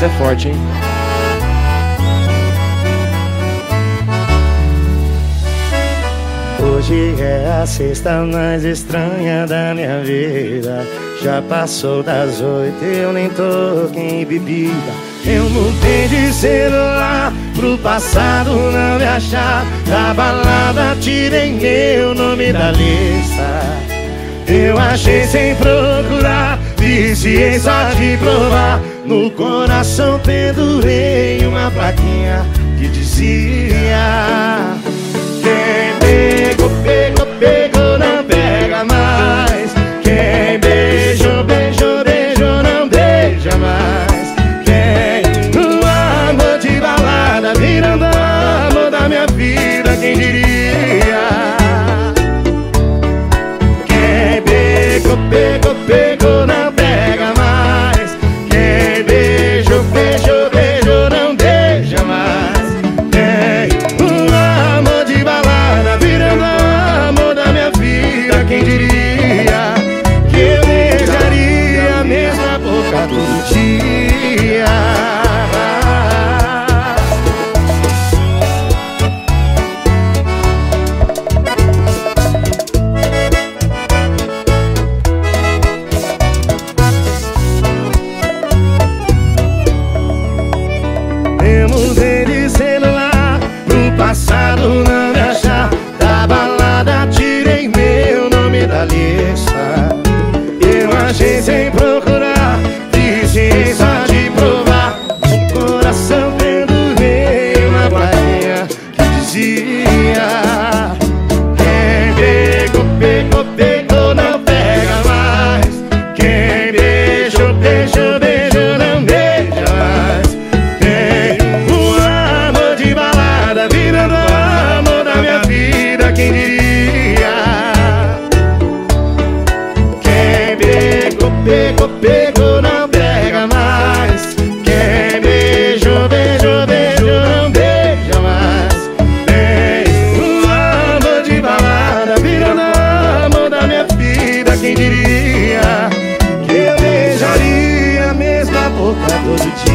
Essa é forte, hein? Hoje é a sexta mais estranha da minha vida. Já passou das 8, eu nem toquei em bebida. Eu mudei de celular pro passado não me achar. Da balada tirei meu nome da lista. Eu achei sem procurar, viciei só de provar. No coração pendurei uma plaquinha que dizia: quem pegou, pegou, pegou, não pega mais. Quem beijou, beijou, beijou, não beija mais. Quem no amor de balada virando amor da minha vida, quem diria? Quem pegou, pegou, pegou, não pega mais. Quem beijou, beijou, beijou, não beija mais. Quem no amor de balada virando amor da minha vida, quem diria que eu beijaria a mesma boca todo dia? Eu mudei de celular pro passado não me achar. Da balada tirei meu nome da lista. Eu achei sem procurar, viciei só de provar. No coração pendurei uma plaquinha que dizia: quem pegou, pegou, pegou, não pega mais. Quem beijou, beijou, beijou, não beija mais. Quem o amor de balada virando amor da minha vida, quem diria? Quem pegou, pegou, pegou, não pega mais. Quem beijou, beijou, beijou, não beija mais. Quem o amor de balada virando amor da minha vida, quem diria que eu beijaria a mesma boca todo dia?